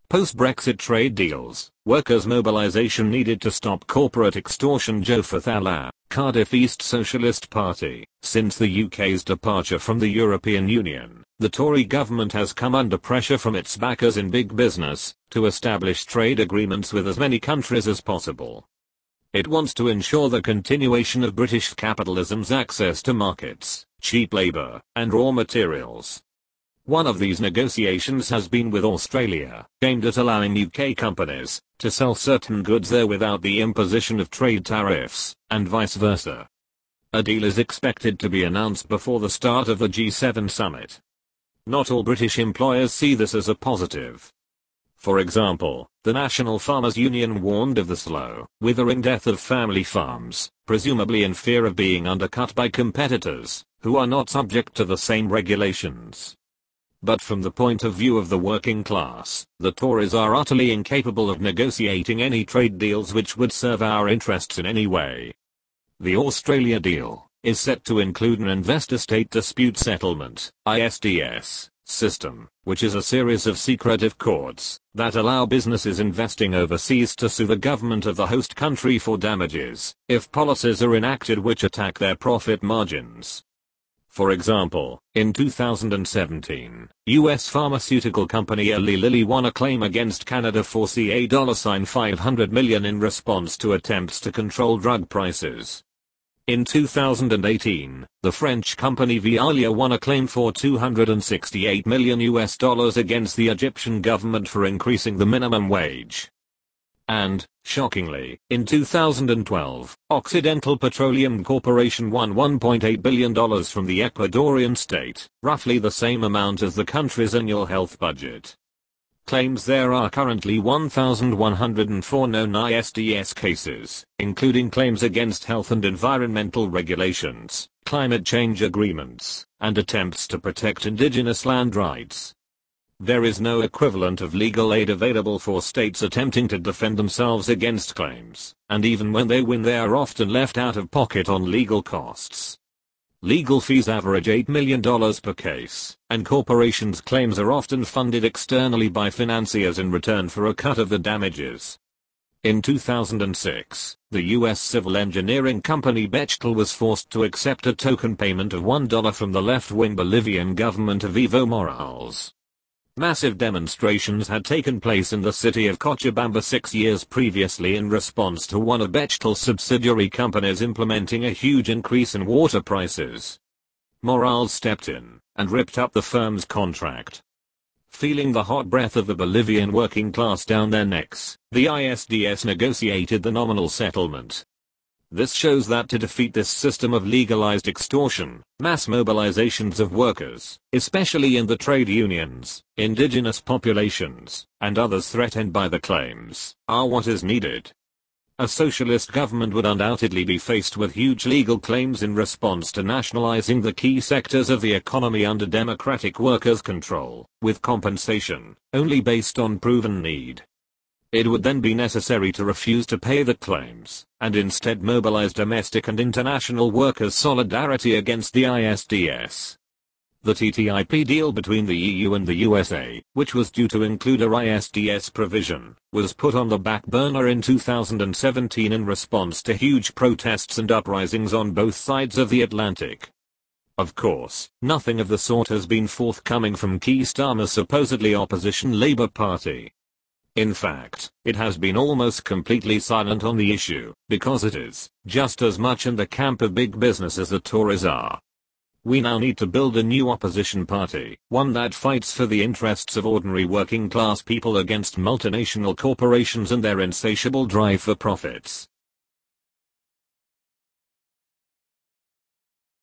Post-Brexit trade deals, workers' mobilisation needed to stop corporate extortion. Joe Fathala, Cardiff East Socialist Party. Since the UK's departure from the European Union, the Tory government has come under pressure from its backers in big business to establish trade agreements with as many countries as possible. It wants to ensure the continuation of British capitalism's access to markets, cheap labour, and raw materials. One of these negotiations has been with Australia, aimed at allowing UK companies to sell certain goods there without the imposition of trade tariffs, and vice versa. A deal is expected to be announced before the start of the G7 summit. Not all British employers see this as a positive. For example, the National Farmers Union warned of the slow, withering death of family farms, presumably in fear of being undercut by competitors, who are not subject to the same regulations. But from the point of view of the working class, the Tories are utterly incapable of negotiating any trade deals which would serve our interests in any way. The Australia deal is set to include an investor-state dispute settlement, ISDS, system, which is a series of secretive courts that allow businesses investing overseas to sue the government of the host country for damages if policies are enacted which attack their profit margins. For example, in 2017, U.S. pharmaceutical company Eli Lilly won a claim against Canada for $500 million in response to attempts to control drug prices. In 2018, the French company Veolia won a claim for $268 million against the Egyptian government for increasing the minimum wage. And, shockingly, in 2012, Occidental Petroleum Corporation won $1.8 billion from the Ecuadorian state, roughly the same amount as the country's annual health budget. Claims there are currently 1,104 known ISDS cases, including claims against health and environmental regulations, climate change agreements, and attempts to protect indigenous land rights. There is no equivalent of legal aid available for states attempting to defend themselves against claims, and even when they win they are often left out of pocket on legal costs. Legal fees average $8 million per case, and corporations' claims are often funded externally by financiers in return for a cut of the damages. In 2006, the U.S. civil engineering company Bechtel was forced to accept a token payment of $1 from the left-wing Bolivian government of Evo Morales. Massive demonstrations had taken place in the city of Cochabamba 6 years previously in response to one of Bechtel's subsidiary companies implementing a huge increase in water prices. Morales stepped in and ripped up the firm's contract. Feeling the hot breath of the Bolivian working class down their necks, the ISDS negotiated the nominal settlement. This shows that to defeat this system of legalized extortion, mass mobilizations of workers, especially in the trade unions, indigenous populations, and others threatened by the claims, are what is needed. A socialist government would undoubtedly be faced with huge legal claims in response to nationalizing the key sectors of the economy under democratic workers' control, with compensation only based on proven need. It would then be necessary to refuse to pay the claims, and instead mobilize domestic and international workers' solidarity against the ISDS. The TTIP deal between the EU and the USA, which was due to include a ISDS provision, was put on the back burner in 2017 in response to huge protests and uprisings on both sides of the Atlantic. Of course, nothing of the sort has been forthcoming from Keir Starmer's supposedly opposition Labour Party. In fact, it has been almost completely silent on the issue, because it is just as much in the camp of big business as the Tories are. We now need to build a new opposition party, one that fights for the interests of ordinary working class people against multinational corporations and their insatiable drive for profits.